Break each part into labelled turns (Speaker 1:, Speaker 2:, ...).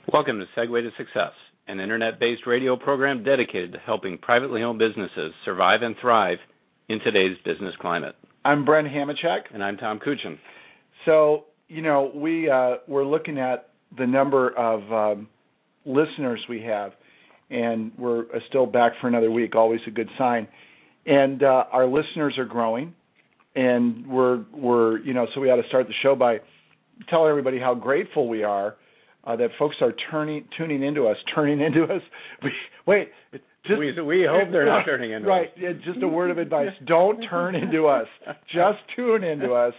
Speaker 1: Welcome to Segue to Success, an internet-based radio program dedicated to helping privately owned businesses survive and thrive in today's business climate.
Speaker 2: I'm Brent Hamachek.
Speaker 1: And I'm Tom Kuchin.
Speaker 2: So, we're looking at the number of listeners we have, and we're still back for another week, always a good sign. And our listeners are growing, and we're so we ought to start the show by telling everybody how grateful we are that folks are tuning into us.
Speaker 1: We hope they're not turning into us.
Speaker 2: Right. Yeah, just a word of advice. Don't turn into us. Just tune into us.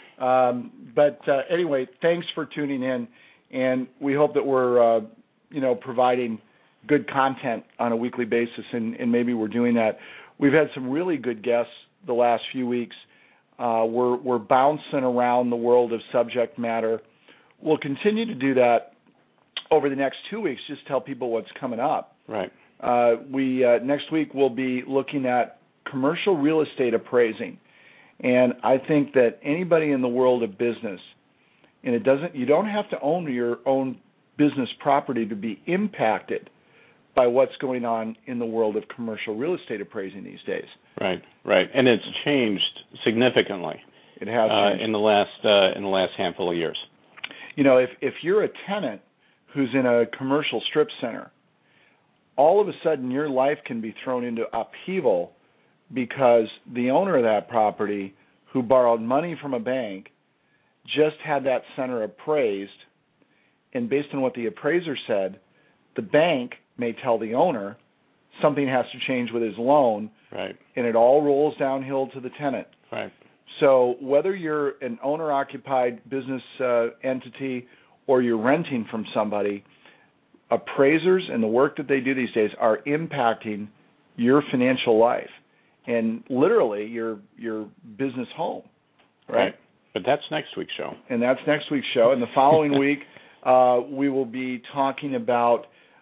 Speaker 2: But anyway, thanks for tuning in, and we hope that we're, providing good content on a weekly basis, and maybe we're doing that. We've had some really good guests the last few weeks. We're bouncing around the world of subject matter. We'll continue to do that over the next 2 weeks, just tell people what's coming up.
Speaker 1: Right.
Speaker 2: Next week we'll be looking at commercial real estate appraising, and I think that anybody in the world of business, and you don't have to own your own business property to be impacted by what's going on in the world of commercial real estate appraising these days.
Speaker 1: Right, and it's changed significantly.
Speaker 2: It has changed
Speaker 1: in the last handful of years.
Speaker 2: If you're a tenant who's in a commercial strip center, all of a sudden your life can be thrown into upheaval because the owner of that property, who borrowed money from a bank, just had that center appraised, and based on what the appraiser said, the bank may tell the owner something has to change with his loan,
Speaker 1: right,
Speaker 2: and it all rolls downhill to the tenant.
Speaker 1: Right.
Speaker 2: So whether you're an owner-occupied business entity or you're renting from somebody, appraisers and the work that they do these days are impacting your financial life and literally your business home, right?
Speaker 1: But that's next week's show.
Speaker 2: And that's next week's show. And the following week, we will be talking about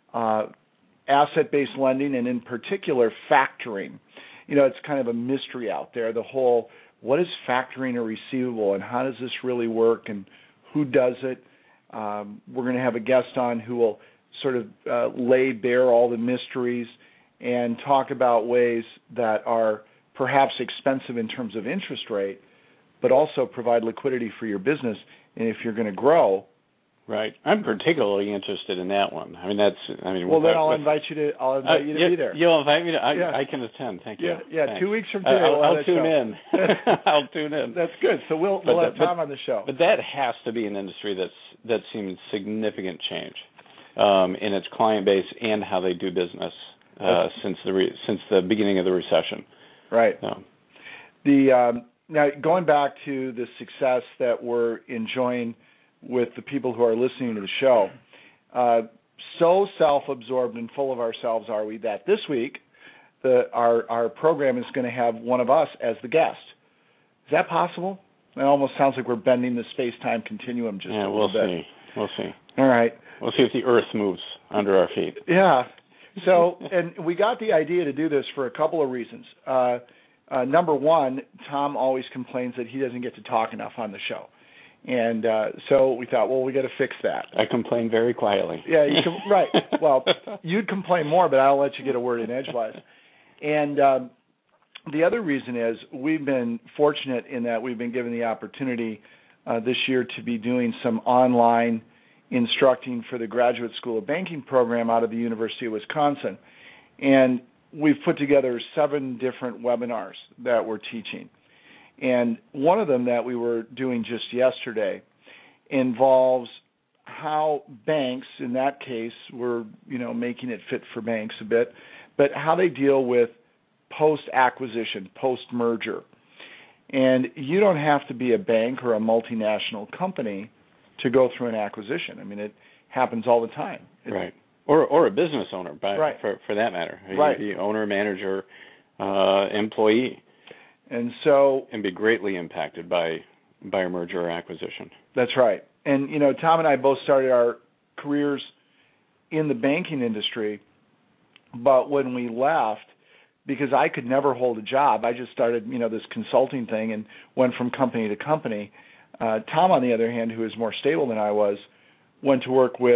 Speaker 2: asset-based lending and in particular factoring. It's kind of a mystery out there, the whole what is factoring a receivable and how does this really work and who does it. We're going to have a guest on who will sort of lay bare all the mysteries and talk about ways that are perhaps expensive in terms of interest rate, but also provide liquidity for your business. And if you're going to grow,
Speaker 1: right. I'm particularly interested in that one.
Speaker 2: Well, then I'll invite you to be there.
Speaker 1: You'll invite me to. I can attend. Thank you.
Speaker 2: Yeah.
Speaker 1: Thanks.
Speaker 2: 2 weeks from today,
Speaker 1: I'll tune in. I'll tune in.
Speaker 2: That's good. So we'll have Tom on the show.
Speaker 1: But that has to be an industry that's seen significant change in its client base and how they do business since the beginning of the recession.
Speaker 2: Right. Now going back to the success that we're enjoying with the people who are listening to the show, so self-absorbed and full of ourselves are we that this week our program is going to have one of us as the guest. Is that possible? It almost sounds like we're bending the space-time continuum just a little bit.
Speaker 1: We'll see.
Speaker 2: All right.
Speaker 1: We'll see if the earth moves under our feet.
Speaker 2: Yeah. So, and we got the idea to do this for a couple of reasons. Number one, Tom always complains that he doesn't get to talk enough on the show. And so we thought, well, we got to fix that.
Speaker 1: I complain very quietly.
Speaker 2: Yeah, right. Well, you'd complain more, but I'll let you get a word in edgewise. And the other reason is we've been fortunate in that we've been given the opportunity this year to be doing some online instructing for the Graduate School of Banking program out of the University of Wisconsin. And we've put together 7 different webinars that we're teaching. And one of them that we were doing just yesterday involves how banks, in that case, we're making it fit for banks a bit, but how they deal with post-acquisition, post-merger. And you don't have to be a bank or a multinational company to go through an acquisition. It happens all the time.
Speaker 1: Right. Or a business owner,
Speaker 2: right.
Speaker 1: for that matter.
Speaker 2: Right.
Speaker 1: The owner, manager, employee.
Speaker 2: And
Speaker 1: be greatly impacted by a merger or acquisition.
Speaker 2: That's right. And Tom and I both started our careers in the banking industry, but when we left, because I could never hold a job, I just started this consulting thing and went from company to company. Tom, on the other hand, who is more stable than I was, went to work with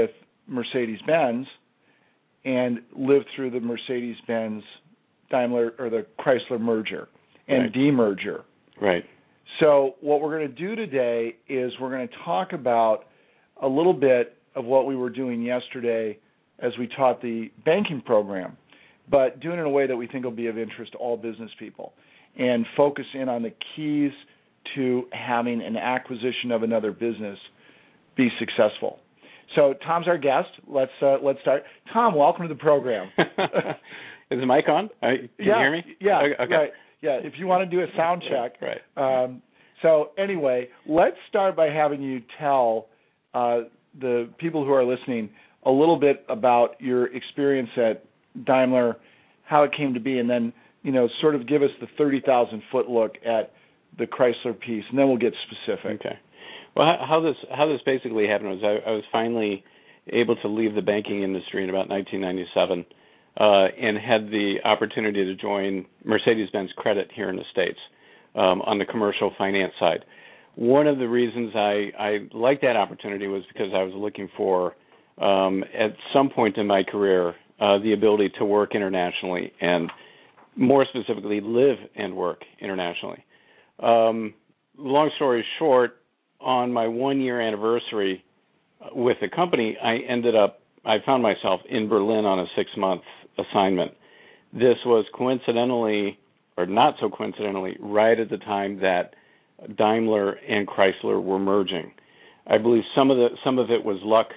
Speaker 2: Mercedes-Benz and lived through the Mercedes-Benz Daimler or the Chrysler merger and demerger.
Speaker 1: Right.
Speaker 2: So what we're going to do today is we're going to talk about a little bit of what we were doing yesterday as we taught the banking program, but doing it in a way that we think will be of interest to all business people and focus in on the keys to having an acquisition of another business be successful. So Tom's our guest. Let's start. Tom, welcome to the program.
Speaker 1: Is the mic on? Can you hear me?
Speaker 2: Yeah.
Speaker 1: Okay.
Speaker 2: Right. Yeah. If you want to do a sound check.
Speaker 1: Right.
Speaker 2: So anyway, let's start by having you tell the people who are listening a little bit about your experience at Daimler, how it came to be, and then sort of give us the 30,000-foot look at the Chrysler piece, and then we'll get specific.
Speaker 1: Okay. Well, how this basically happened was I was finally able to leave the banking industry in about 1997 and had the opportunity to join Mercedes-Benz Credit here in the States on the commercial finance side. One of the reasons I liked that opportunity was because I was looking for, at some point in my career, the ability to work internationally and more specifically live and work internationally. Long story short, on my 1-year anniversary with the company, I found myself in Berlin on a 6-month assignment. This was coincidentally, or not so coincidentally, right at the time that Daimler and Chrysler were merging. I believe some of it was luck.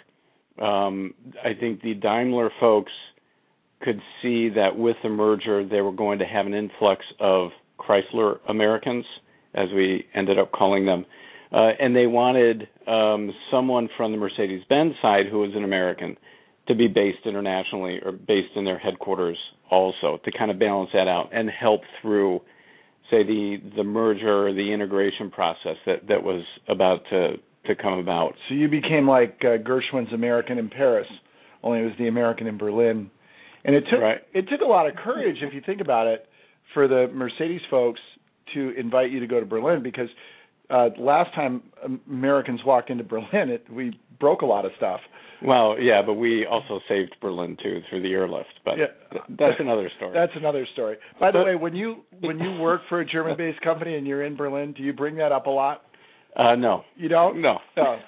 Speaker 1: I think the Daimler folks could see that with the merger they were going to have an influx of Chrysler Americans, as we ended up calling them. And they wanted someone from the Mercedes-Benz side who was an American to be based internationally or based in their headquarters also, to kind of balance that out and help through, say, the merger or the integration process that was about to come about.
Speaker 2: So you became like Gershwin's American in Paris, only it was the American in Berlin. And it took a lot of courage, if you think about it, for the Mercedes folks to invite you to go to Berlin, because last time Americans walked into Berlin, we broke a lot of stuff.
Speaker 1: Well, yeah, but we also saved Berlin too through the airlift. But that's another story.
Speaker 2: That's another story. By the way, when you work for a German-based company and you're in Berlin, do you bring that up a lot?
Speaker 1: No.
Speaker 2: You don't?
Speaker 1: No.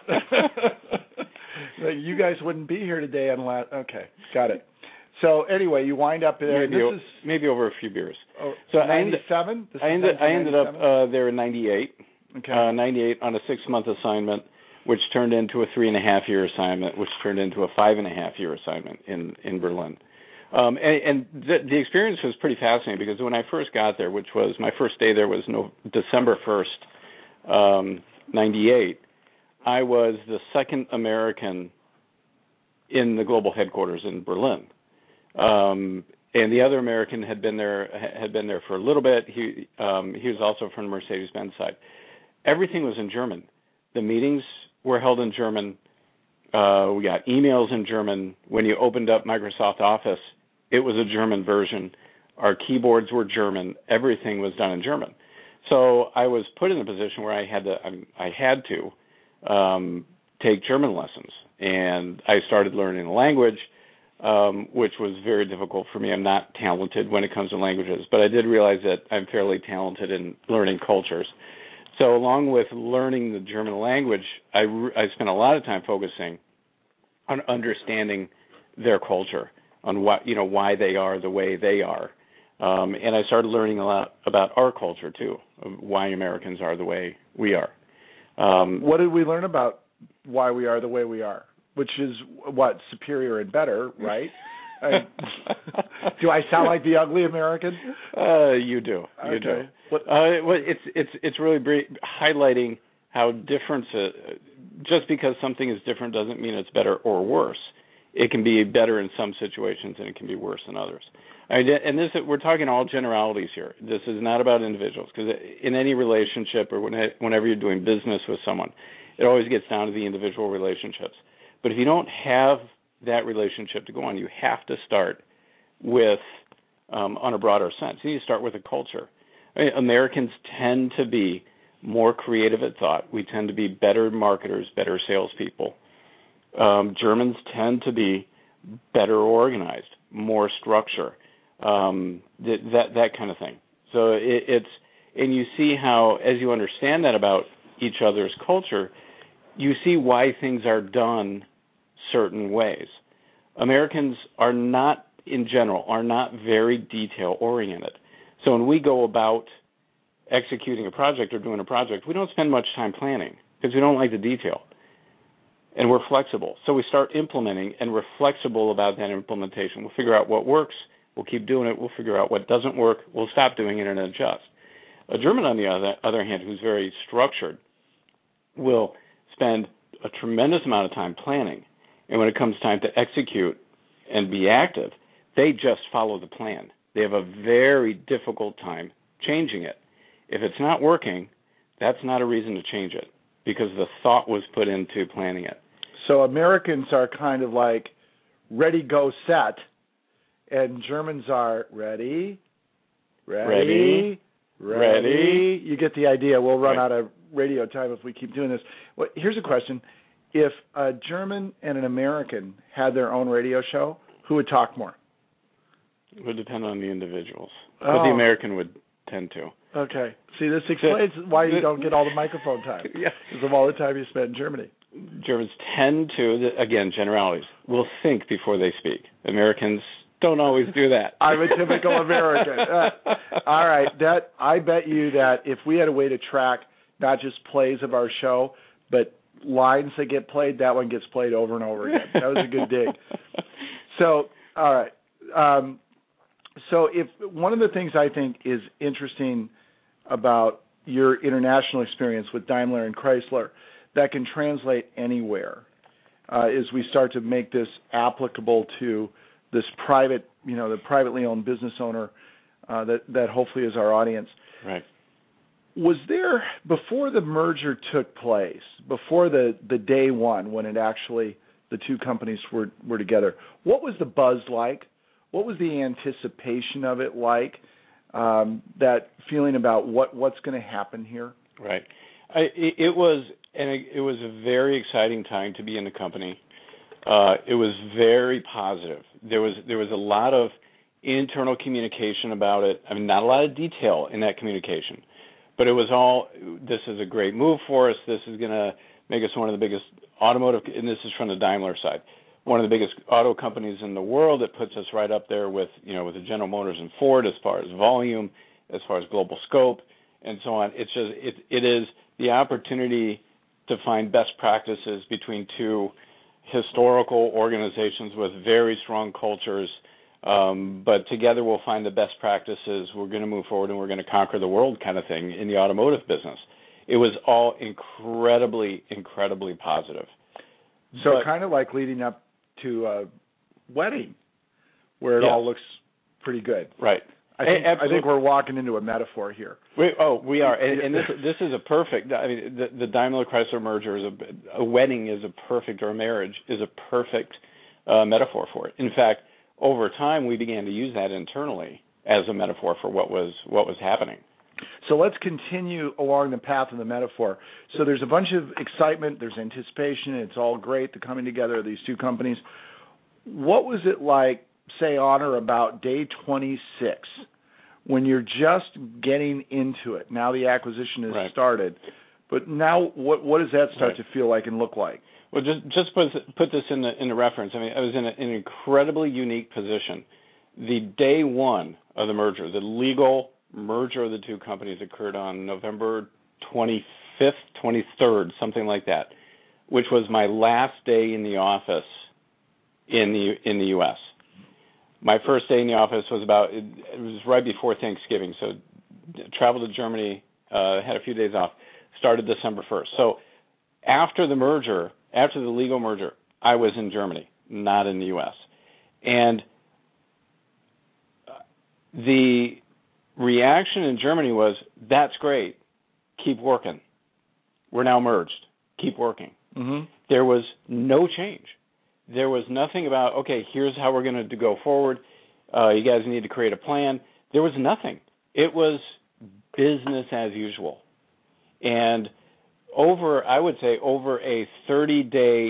Speaker 2: You guys wouldn't be here today unless. Okay, got it. So anyway, you wind up there.
Speaker 1: Maybe over a few beers.
Speaker 2: Oh, so 97?
Speaker 1: I ended up there in 98.
Speaker 2: Okay.
Speaker 1: 98 on a 6-month assignment, which turned into a 3.5-year assignment, which turned into a 5.5-year assignment in Berlin. And the experience was pretty fascinating, because when I first got there, which was my first day there was December 1st, 98, I was the second American in the global headquarters in Berlin. And the other American had been there for a little bit. He was also from the Mercedes-Benz side. Everything was in German. The meetings were held in German. We got emails in German. When you opened up Microsoft Office, it was a German version. Our keyboards were German. Everything was done in German. So I was put in a position where I had to take German lessons, and I started learning the language, which was very difficult for me. I'm not talented when it comes to languages, but I did realize that I'm fairly talented in learning cultures. So along with learning the German language, I spent a lot of time focusing on understanding their culture, on why they are the way they are. And I started learning a lot about our culture, too, of why Americans are the way we are.
Speaker 2: What did we learn about why we are the way we are? Which is, superior and better, right? Do I sound like the ugly American?
Speaker 1: You do. You do. It's really highlighting how different. Just because something is different doesn't mean it's better or worse. It can be better in some situations and it can be worse in others. And we're talking all generalities here. This is not about individuals, because in any relationship or whenever you're doing business with someone, it always gets down to the individual relationships. But if you don't have that relationship to go on, you have to start with, on a broader sense, you need to start with a culture. Americans tend to be more creative at thought. We tend to be better marketers, better salespeople. Germans tend to be better organized, more structure, that kind of thing. So and you see how, as you understand that about each other's culture, you see why things are done certain ways. Americans are not, in general, very detail oriented. So when we go about executing a project or doing a project, we don't spend much time planning because we don't like the detail. And we're flexible. So we start implementing, and we're flexible about that implementation. We'll figure out what works. We'll keep doing it. We'll figure out what doesn't work. We'll stop doing it and adjust. A German, on the other hand, who's very structured, will spend a tremendous amount of time planning. And when it comes time to execute and be active, they just follow the plan. They have a very difficult time changing it. If it's not working, that's not a reason to change it, because the thought was put into planning it.
Speaker 2: So Americans are kind of like ready, go, set, and Germans are ready. You get the idea. We'll run out of radio time if we keep doing this. Well, here's a question. If a German and an American had their own radio show, who would talk more?
Speaker 1: It would depend on the individuals, but the American would tend to.
Speaker 2: Okay. See, this explains why you don't get all the microphone time.
Speaker 1: Yeah.
Speaker 2: Because of all the time you spent in Germany.
Speaker 1: Germans tend to, again, generalities, will think before they speak. Americans don't always do that.
Speaker 2: I'm a typical American. All right. I bet you that if we had a way to track not just plays of our show, but lines that get played, that one gets played over and over again. That was a good dig. So, all right. So if one of the things I think is interesting about your international experience with Daimler and Chrysler that can translate anywhere is we start to make this applicable to this private, the privately owned business owner that hopefully is our audience.
Speaker 1: Right.
Speaker 2: Was there, before the merger took place, before the day one when the two companies were together, what was the buzz like? What was the anticipation of it like? That feeling about what's going to happen here?
Speaker 1: Right. It was a very exciting time to be in the company. It was very positive. There was a lot of internal communication about it. I mean, not a lot of detail in that communication, but it was all, this is a great move for us. This is going to make us one of the biggest automotive, and this is from the Daimler side, one of the biggest auto companies in the world. It puts us right up there with the General Motors and Ford as far as volume, as far as global scope, and so on. It is the opportunity to find best practices between two historical organizations with very strong cultures, but together we'll find the best practices. We're going to move forward and we're going to conquer the world kind of thing in the automotive business. It was all incredibly, incredibly positive.
Speaker 2: So kind of like leading up to a wedding where it all looks pretty good.
Speaker 1: Right.
Speaker 2: I think we're walking into a metaphor here.
Speaker 1: We are. And this is a perfect, I mean, the Daimler-Chrysler merger is a wedding is a perfect, or a marriage is a perfect metaphor for it. In fact, over time, we began to use that internally as a metaphor for what was happening.
Speaker 2: So let's continue along the path of the metaphor. So there's a bunch of excitement, there's anticipation, it's all great, the coming together of these two companies. What was it like, say, on or about day 26, when you're just getting into it? Now the acquisition has started, but now what does that start to feel like and look like?
Speaker 1: Well, just put this in the reference. I mean, I was in an incredibly unique position. The day one of the merger, the legal merger of the two companies, occurred on November 25th, 23rd, something like that, which was my last day in the office in the U.S. My first day in the office was it was right before Thanksgiving, so traveled to Germany, had a few days off, started December 1st. So after the merger, after the legal merger, I was in Germany, not in the U.S. And the reaction in Germany was, that's great, keep working. We're now merged, keep working.
Speaker 2: Mm-hmm.
Speaker 1: There was no change. There was nothing about, okay, here's how we're going to go forward. You guys need to create a plan. There was nothing. It was business as usual. And over a 30-day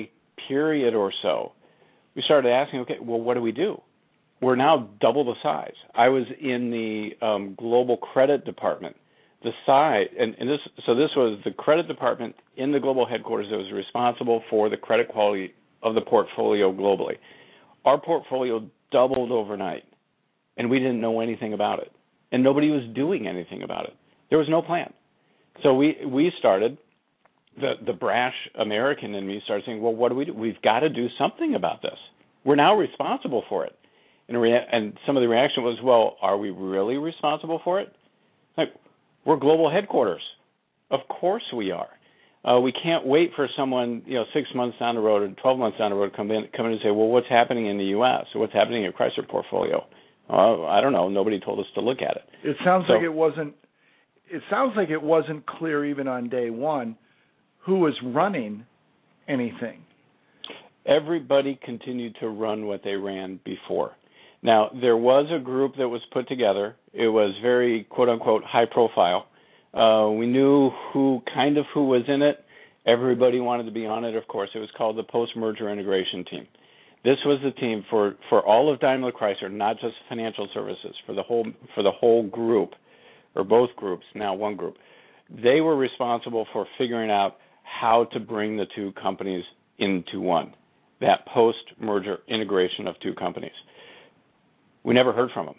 Speaker 1: period or so, we started asking, okay, well, what do we do? We're now double the size. I was in the global credit department. The size, this was the credit department in the global headquarters that was responsible for the credit quality of the portfolio globally. Our portfolio doubled overnight, and we didn't know anything about it, and nobody was doing anything about it. There was no plan. So we started. The brash American in me started saying, well, what do we do? We've got to do something about this. We're now responsible for it. And some of the reaction was, well, are we really responsible for it? Like, we're global headquarters. Of course we are. We can't wait for someone, 6 months down the road or 12 months down the road to come in and say, well, what's happening in the U.S.? Or what's happening in your Chrysler portfolio? I don't know. Nobody told us to look at it.
Speaker 2: It sounds like it wasn't. It sounds like it wasn't clear even on day one who was running anything.
Speaker 1: Everybody continued to run what they ran before. Now, there was a group that was put together. It was very, quote-unquote, high profile. We knew who was in it. Everybody wanted to be on it, of course. It was called the Post-Merger Integration Team. This was the team for all of Daimler Chrysler, not just financial services, for the whole group, or both groups, now one group. They were responsible for figuring out how to bring the two companies into one, that post-merger integration of two companies. We never heard from them.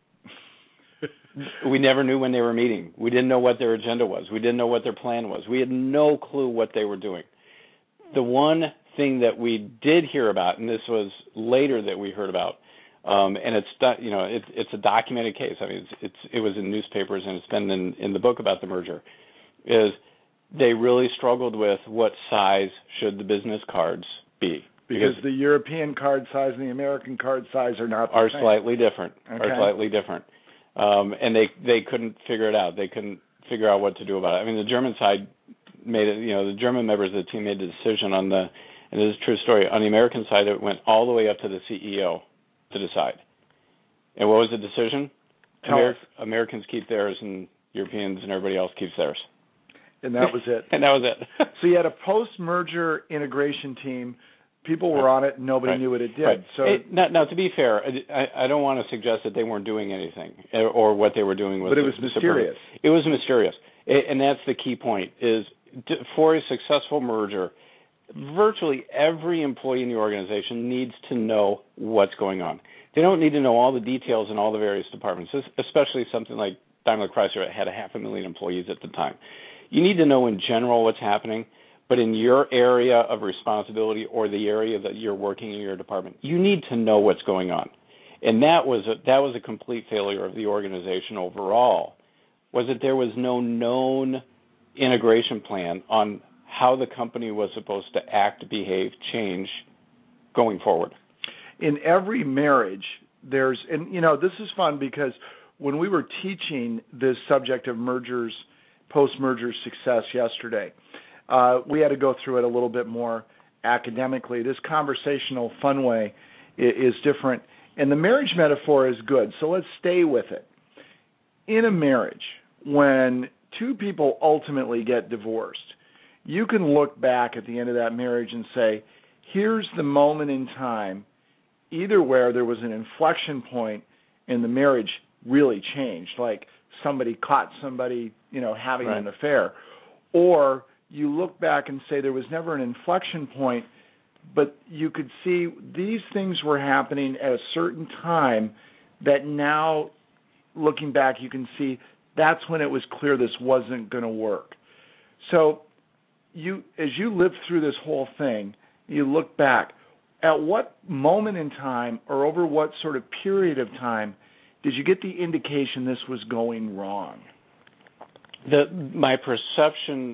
Speaker 1: We never knew when they were meeting. We didn't know what their agenda was. We didn't know what their plan was. We had no clue what they were doing. The one thing that we did hear about, and this was later that we heard about, and it's a documented case. I mean, it was in newspapers and it's been in the book about the merger, is they really struggled with what size should the business cards be.
Speaker 2: Because the European card size and the American card size are not the same.
Speaker 1: Slightly different.
Speaker 2: Okay.
Speaker 1: Are slightly different. And they couldn't figure it out. They couldn't figure out what to do about it. I mean, the German side made it, the German members of the team made the decision and this is a true story, on the American side it went all the way up to the CEO to decide. And what was the decision? Americans keep theirs and Europeans and everybody else keeps theirs.
Speaker 2: And that was it.
Speaker 1: And that was it.
Speaker 2: So you had a post-merger integration team. People were on it, and nobody knew what it did.
Speaker 1: Right.
Speaker 2: So
Speaker 1: now, to be fair, I don't want to suggest that they weren't doing anything or what they were doing was.
Speaker 2: But it was mysterious.
Speaker 1: It was mysterious, and that's the key point. Is for a successful merger, virtually every employee in the organization needs to know what's going on. They don't need to know all the details in all the various departments, especially something like Daimler Chrysler that had 500,000 employees at the time. You need to know in general what's happening. But in your area of responsibility or the area that you're working in your department, you need to know what's going on. And that was a complete failure of the organization overall, was that there was no known integration plan on how the company was supposed to act, behave, change going forward.
Speaker 2: In every marriage, this is fun because when we were teaching this subject of mergers, post-merger success yesterday, we had to go through it a little bit more academically. This conversational, fun way is different. And the marriage metaphor is good, so let's stay with it. In a marriage, when two people ultimately get divorced, you can look back at the end of that marriage and say, here's the moment in time, either where there was an inflection point and the marriage really changed, like somebody caught somebody, having an affair, or you look back and say there was never an inflection point, but you could see these things were happening at a certain time that now, looking back, you can see that's when it was clear this wasn't going to work. So as you lived through this whole thing, you look back, at what moment in time or over what sort of period of time did you get the indication this was going wrong?
Speaker 1: My perception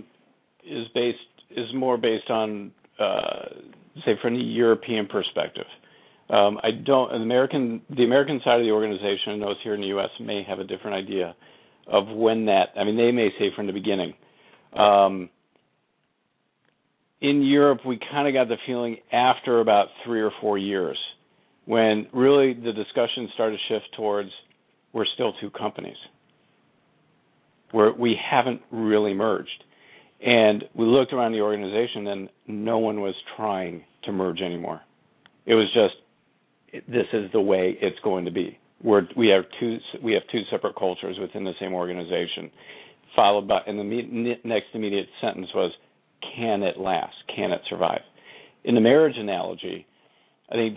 Speaker 1: is more based on, say, from the European perspective. The American side of the organization, and those here in the U.S. may have a different idea of when that. I mean, they may say from the beginning. In Europe, we kind of got the feeling after about 3 or 4 years, when really the discussion started to shift towards we're still two companies. We haven't really merged. And we looked around the organization and no one was trying to merge anymore. It was just, this is the way it's going to be. We have two separate cultures within the same organization, followed by, and the next immediate sentence was, can it last? Can it survive? In the marriage analogy, I think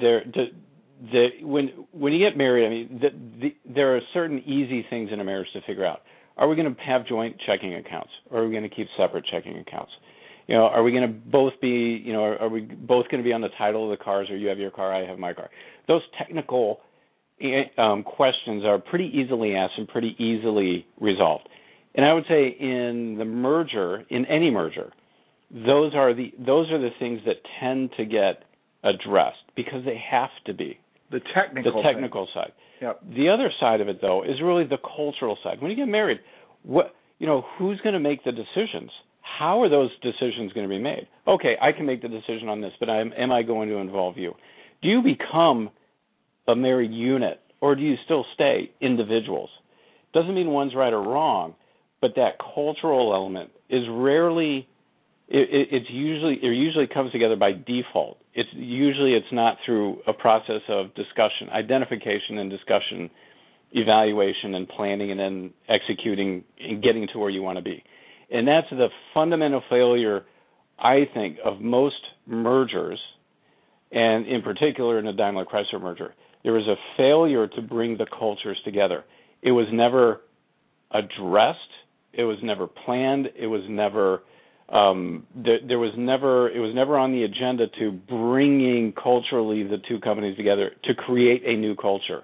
Speaker 1: when you get married, I mean, there are certain easy things in a marriage to figure out. Are we going to have joint checking accounts, or are we going to keep separate checking accounts? Are we going to both be, are we both going to be on the title of the cars, or you have your car, I have my car? Those technical questions are pretty easily asked and pretty easily resolved. And I would say in the merger, in any merger, those are the things that tend to get addressed because they have to be.
Speaker 2: The technical
Speaker 1: side.
Speaker 2: Yep.
Speaker 1: The other side of it, though, is really the cultural side. When you get married, who's going to make the decisions? How are those decisions going to be made? Okay, I can make the decision on this, but am I going to involve you? Do you become a married unit, or do you still stay individuals? Doesn't mean one's right or wrong, but that cultural element is rarely. It usually comes together by default. It's not through a process of discussion, identification and discussion, evaluation and planning, and then executing and getting to where you want to be. And that's the fundamental failure, I think, of most mergers, and in particular in the Daimler-Chrysler merger. There was a failure to bring the cultures together. It was never addressed. It was never planned. It was never it was never on the agenda to bringing culturally the two companies together to create a new culture.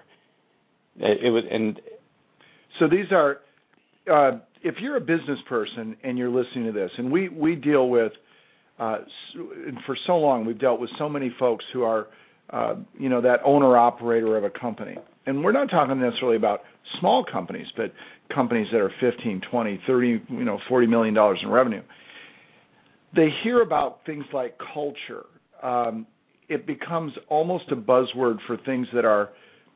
Speaker 2: So these are, if you're a business person and you're listening to this, and we deal with, and for so long we've dealt with so many folks who are, that owner operator of a company, and we're not talking necessarily about small companies, but companies that are 15, 20, 30, $40 million in revenue. They hear about things like culture. It becomes almost a buzzword for things that are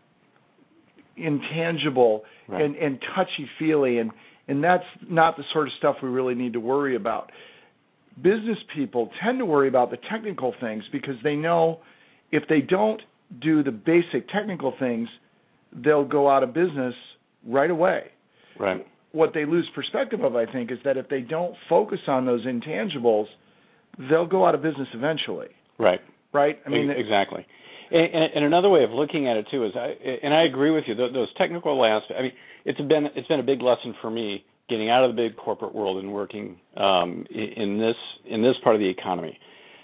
Speaker 2: intangible, right, and touchy-feely, and that's not the sort of stuff we really need to worry about. Business people tend to worry about the technical things because they know if they don't do the basic technical things, they'll go out of business right away.
Speaker 1: Right.
Speaker 2: What they lose perspective of, I think, is that if they don't focus on those intangibles, they'll go out of business eventually.
Speaker 1: Right.
Speaker 2: Right? I mean,
Speaker 1: exactly. And another way of looking at it too is, I agree with you. Those technical aspects. I mean, it's been a big lesson for me getting out of the big corporate world and working in this part of the economy.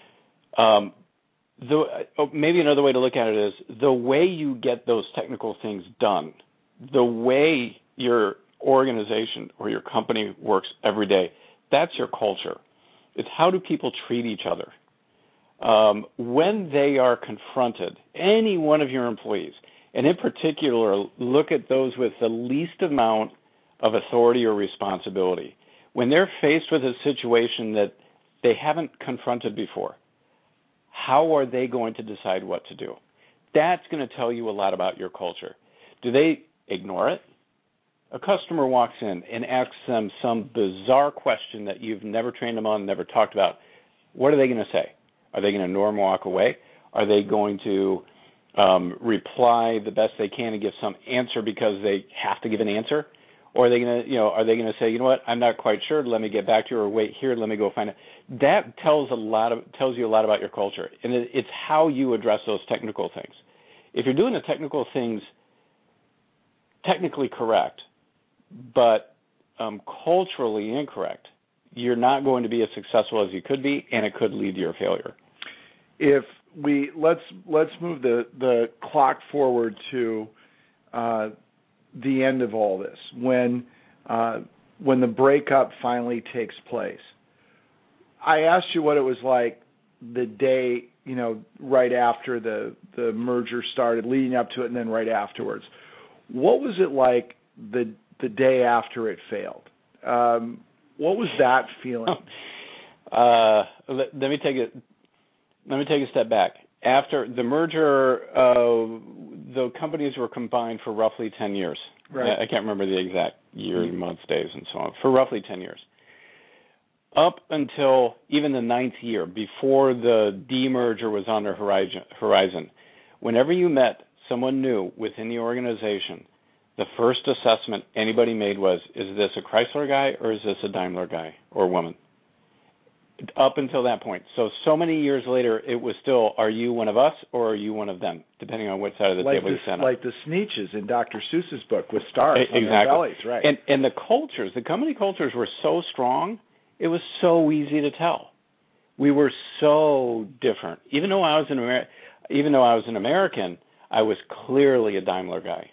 Speaker 1: Maybe another way to look at it is the way you get those technical things done, the way your organization or your company works every day, that's your culture. It's how do people treat each other. When they are confronted, any one of your employees, and in particular, look at those with the least amount of authority or responsibility, when they're faced with a situation that they haven't confronted before, how are they going to decide what to do? That's going to tell you a lot about your culture. Do they ignore it? A customer walks in and asks them some bizarre question that you've never trained them on, never talked about. What are they going to say? Are they going to ignore and walk away? Are they going to reply the best they can and give some answer because they have to give an answer? Or are they going to say, you know what, I'm not quite sure, let me get back to you, or wait here, let me go find it. That tells you a lot about your culture, and it's how you address those technical things. If you're doing the technical things technically correct, but culturally incorrect, you're not going to be as successful as you could be, and it could lead to your failure.
Speaker 2: If let's move the clock forward to the end of all this, when the breakup finally takes place. I asked you what it was like the day, right after the merger started, leading up to it, and then right afterwards. What was it like the day after it failed? What was that feeling?
Speaker 1: Let me take a step back. After the merger, the companies were combined for roughly 10 years. Right. I can't remember the exact year, months, days, and so on. For roughly 10 years. up until even the 9th year, before the demerger was on the horizon, whenever you met someone new within the organization, the first assessment anybody made was, is this a Chrysler guy or is this a Daimler guy or woman? Up until that point. So many years later, it was still, are you one of us or are you one of them, depending on which side of the table you sat on.
Speaker 2: Like the Sneetches in Dr. Seuss's book with stars on their bellies, right?
Speaker 1: And the cultures, the company cultures were so strong, it was so easy to tell. We were so different. Even though I was an American, I was clearly a Daimler guy.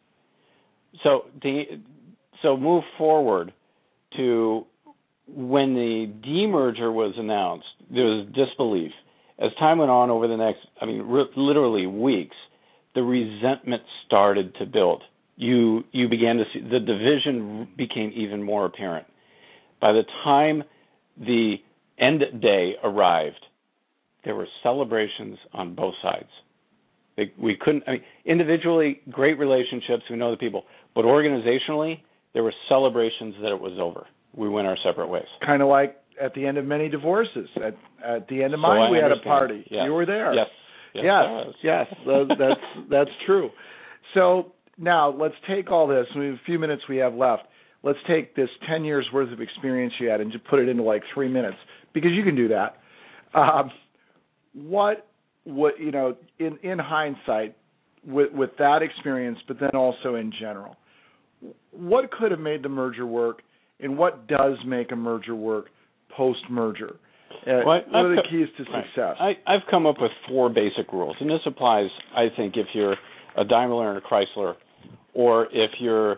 Speaker 1: So move forward to when the demerger was announced, there was disbelief. As time went on over the next, literally weeks, the resentment started to build. You began to see the division became even more apparent. By the time the end day arrived, there were celebrations on both sides. We couldn't, individually, great relationships, we know the people, but organizationally, there were celebrations that it was over. We went our separate ways.
Speaker 2: Kind of like at the end of many divorces. At the end of mine, we had a party.
Speaker 1: Yes.
Speaker 2: You were there.
Speaker 1: Yes.
Speaker 2: That's true. So now let's take all this. We have a few minutes we have left. Let's take this 10 years worth of experience you had and just put it into like 3 minutes, because you can do that. What in hindsight, with that experience, but then also in general, what could have made the merger work, and what does make a merger work post-merger? What are the keys to success?
Speaker 1: I've come up with 4 basic rules, and this applies, I think, if you're a Daimler and a Chrysler, or if you're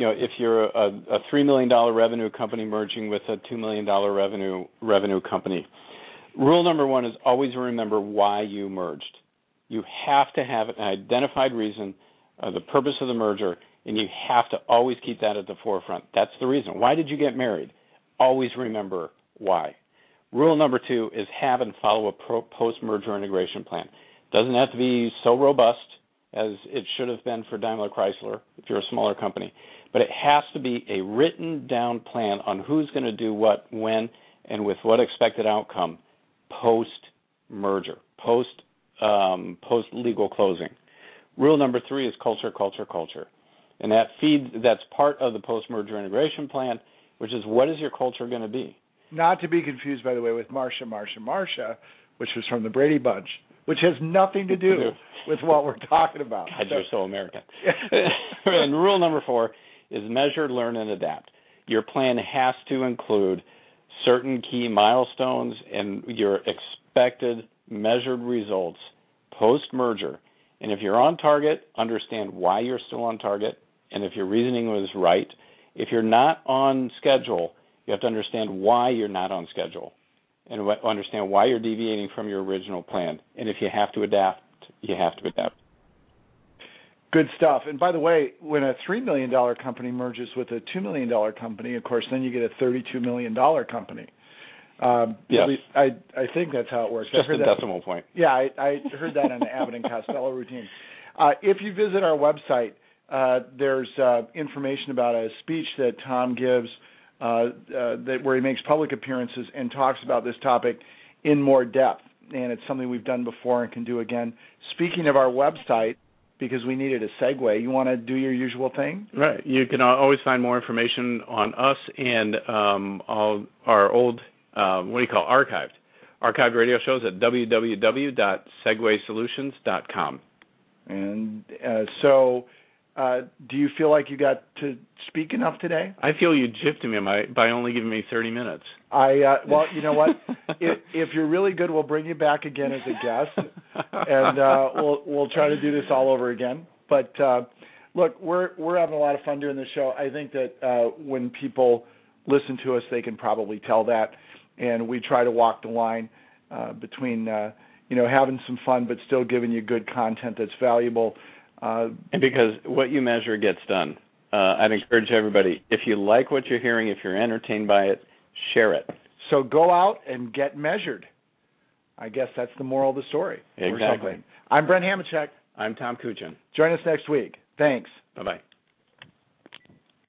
Speaker 1: a $3 million revenue company merging with a $2 million revenue company. Rule number 1 is always remember why you merged. You have to have an identified reason, the purpose of the merger, and you have to always keep that at the forefront. That's the reason. Why did you get married? Always remember why. Rule number 2 is have and follow a post-merger integration plan. Doesn't have to be so robust as it should have been for Daimler Chrysler if you're a smaller company, but it has to be a written down plan on who's going to do what, when, and with what expected outcome post-merger, post-legal closing. Rule number 3 is culture. And that's part of the post-merger integration plan, which is what is your culture going to be?
Speaker 2: Not to be confused, by the way, with Marsha, which was from the Brady Bunch, which has nothing to do with what we're talking about.
Speaker 1: God, you're so American. And rule number 4 is measure, learn, and adapt. Your plan has to include certain key milestones and your expected measured results post-merger. And if you're on target, understand why you're still on target, and if your reasoning was right. If you're not on schedule, you have to understand why you're not on schedule and understand why you're deviating from your original plan. And if you have to adapt, you have to adapt.
Speaker 2: Good stuff. And by the way, when a $3 million company merges with a $2 million company, of course, then you get a $32 million company.
Speaker 1: Yes.
Speaker 2: I think that's how it works.
Speaker 1: Just a decimal point.
Speaker 2: Yeah, I heard that on the Abbott and Costello routine. If you visit our website, there's information about a speech that Tom gives where he makes public appearances and talks about this topic in more depth. And it's something we've done before and can do again. Speaking of our website, because we needed a segue, you want to do your usual thing?
Speaker 1: Right. You can always find more information on us and all our old archived radio shows at www.segwaysolutions.com.
Speaker 2: And so do you feel like you got to speak enough today?
Speaker 1: I feel you gypped me by only giving me 30 minutes.
Speaker 2: Well, you know what? if you're really good, we'll bring you back again as a guest, and we'll try to do this all over again. But look, we're having a lot of fun doing this show. I think that when people listen to us, they can probably tell that. And we try to walk the line between, having some fun but still giving you good content that's valuable.
Speaker 1: And because what you measure gets done, I'd encourage everybody, if you like what you're hearing, if you're entertained by it, share it.
Speaker 2: So go out and get measured. I guess that's the moral of the story.
Speaker 1: Exactly.
Speaker 2: I'm Brent Hamachek.
Speaker 1: I'm Tom Kuchin.
Speaker 2: Join us next week. Thanks.
Speaker 1: Bye-bye.